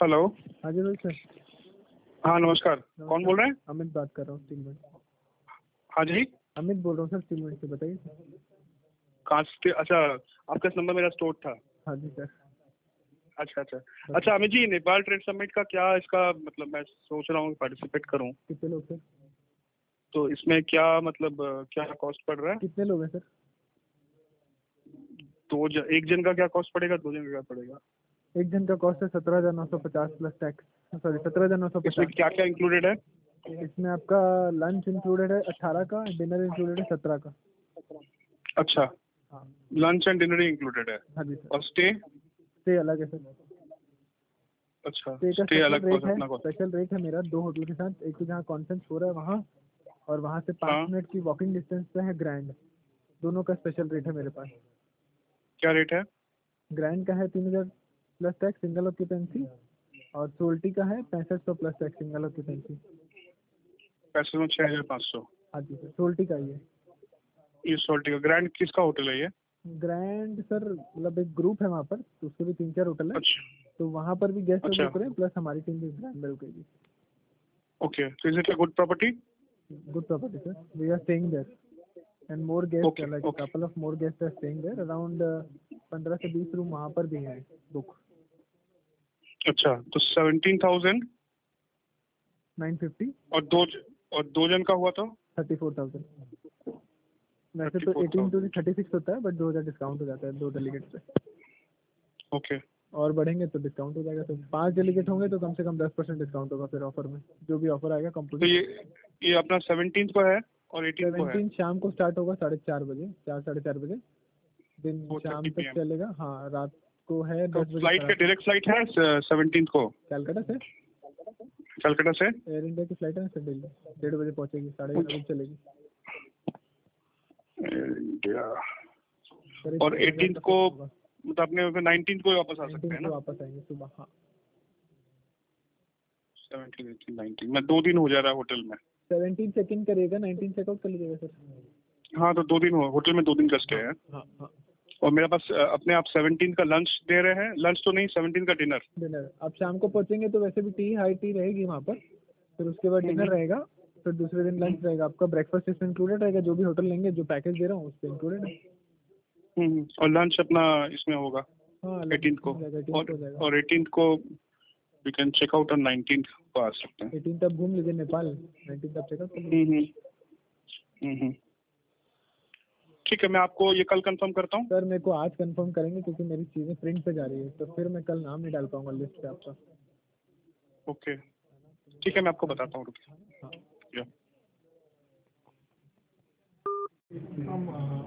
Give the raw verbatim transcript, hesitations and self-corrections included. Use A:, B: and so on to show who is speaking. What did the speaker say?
A: Hello.
B: हाँ जी भाई sir.
A: हाँ नमस्कार, कौन बोल रहे हैं?
B: अमित बात कर रहा हूँ, तीन मिनट।
A: हाँ जी,
B: अमित बोल रहा हूँ सर, तीन मिनट से बताइए।
A: कहाँ से? अच्छा, आपका इस नंबर मेरा स्टोर था।
B: हाँ जी सर।
A: अच्छा अच्छा अच्छा अमित जी, नेपाल ट्रेड समिट का क्या इसका मतलब, मैं सोच रहा हूँ पार्टिसिपेट करूँ,
B: कितने लोग सर?
A: तो इसमें क्या मतलब क्या कॉस्ट पड़ रहा है?
B: कितने लोग हैं सर?
A: दो ज, एक जन का क्या कॉस्ट पड़ेगा, दो जन का क्या पड़ेगा?
B: एक जन का कॉस्ट है सत्रह हजार नौ सौ पचास प्लस टैक्स, सॉरी सत्रह हजार नौ सौ
A: इसमें
B: पचास।
A: क्या क्या इंक्लूडेड है?
B: इसमें आपका लंच इंक्लूडेड है अट्ठारह का, डिनर इंक्लूडेड है सत्रह का।
A: अच्छा,
B: हाँ।
A: लंच एंड डिनर इंक्लूडेड है।
B: हाँ जी सर।
A: और स्टे?
B: स्टे अलग है सर।
A: अच्छा,
B: स्टे का
A: स्टे
B: स्पेशल
A: अलग
B: रेट
A: कॉस्ट,
B: है,
A: अपना कॉस्ट।
B: स्पेशल रेट है मेरा दो होटल के साथ। एक तो जहाँ कॉन्फ्रेंस हो रहा है वहाँ, और वहाँ से पाँच
A: हाँ,
B: मिनट की वॉकिंग डिस्टेंस पे है ग्रैंड। दोनों का स्पेशल रेट है मेरे पास।
A: क्या रेट है?
B: ग्रैंड का है तीन हजार प्लस टैक्स सिंगल ऑक्यूपेंसी, और सोल्टी का है पैंसठ सौ प्लस टैक्स सिंगल ऑक्यूपेंसी।
A: पैसे में छः हजार पाँच सौ।
B: हाँ जी सर, सोल्टी का ही है।
A: ये सोल्टी का ग्रैंड किसका होटल है ये?
B: ग्रैंड सर मतलब एक ग्रुप है वहाँ पर, तो उसके भी तीन चार होटल है,
A: अच्छा
B: तो वहाँ पर भी गेस्ट
A: अच्छा,
B: रुक रहे हैं, प्लस हमारी टीम भी ग्रैंड में रुकेगी।
A: ओके, तो is it a good property?
B: Good property sir, we are staying there and more guest,
A: okay
B: like
A: okay,
B: couple of more guest are staying there. Around पंद्रह से बीस रूम वहाँ पर भी हैं बुक।
A: अच्छा, तो सेवनटीन थाउजेंड
B: नाइन फिफ्टी।
A: और दो ज- और दो जन का हुआ तो
B: थर्टी फोर थाउजेंड। वैसे
A: थर्टी
B: तो
A: four
B: eighteen two
A: thousand
B: thirty six होता है, बट दो हजार डिस्काउंट हो जाता है दो डेलीगेट पे।
A: ओके।
B: और बढ़ेंगे तो डिस्काउंट हो जाएगा, तो पांच डेलीगेट होंगे तो कम से कम दस परसेंट डिस्काउंट होगा फिर ऑफर में, जो भी ऑफर आएगा
A: तो
B: कंपोजिट।
A: ये ये अपना सेवनटीन को है और एटीन को है।
B: सेवनटीन शाम को स्टार्ट होगा साढ़े चार बजे, चार साढ़े चार बजे। दिन
A: फोर
B: शाम
A: थर्टी पी
B: तक
A: एम
B: चलेगा। हाँ, रात को है
A: तो
B: दस बजे
A: फ्लाइट का
B: खराब।
A: डायरेक्ट फ्लाइट है सेवनटीन को
B: कैलकाटा से
A: कलकत्ता से?
B: एयर इंडिया की फ्लाइट है सर, दिल्ली डेढ़ बजे पहुंचेगी, साढ़े ग्यारह बजे चलेगी।
A: इंडिया।
B: करीब
A: और
B: छः हजार
A: एटीन
B: का
A: को
B: फर्क होगा।
A: मतलब अपने नाइनटीन को वापस आ सकते
B: नाइनटीन
A: हैं
B: को
A: ना?
B: वापस आएंगे सुबह। हाँ,
A: सेवनटीन एटीन नाइनटीन में दो दिन हो जा रहा है होटल में।
B: सेवनटीन चेक इन करिएगा, नाइनटीन चेकआउट कर लीजिएगा सर।
A: हाँ, तो दो दिन हो होटल में, दो दिन का स्टे
B: हाँ
A: है।
B: हाँ हाँ।
A: और मेरे पास अ, अपने आप सेवनटीन का लंच दे रहे हैं, लंच तो नहीं, सेवनटीन का डिनर।
B: डिनर आप शाम को पहुंचेंगे तो वैसे भी टी हाई टी रहेगी वहाँ पर, फिर उसके बाद
A: हम्म
B: डिनर रहेगा, फिर दूसरे दिन लंच रहेगा आपका। ब्रेकफास्ट इसमें इंक्लूडेड रहेगा, जो भी होटल लेंगे जो पैकेज दे रहा हूँ उस पर इंक्लूडेड है।
A: हम्म, और लंच अपना इसमें होगा
B: हाँ,
A: एटीन
B: लंच
A: को।
B: हो जाएगा, एटीन को
A: और
B: हो जाएगा।
A: और एटीन को we can check out on nineteen को आ सकते हैं।
B: एटीन तक घूम लीजिए नेपाल, नाइनटीन तक चेकअप कर लीजिए।
A: हम्म हम्म हम्म हम्म। ठीक है, मैं आपको ये कल कंफर्म करता हूँ।
B: सर मेरे को आज कंफर्म करेंगे, क्योंकि मेरी चीज़ें प्रिंट पे जा रही है, तो फिर मैं कल नाम नहीं डाल पाऊंगा लिस्ट पे आपका।
A: ओके, ठीक है, मैं आपको बताता हूँ, रुकिए।
B: हाँ।
A: या।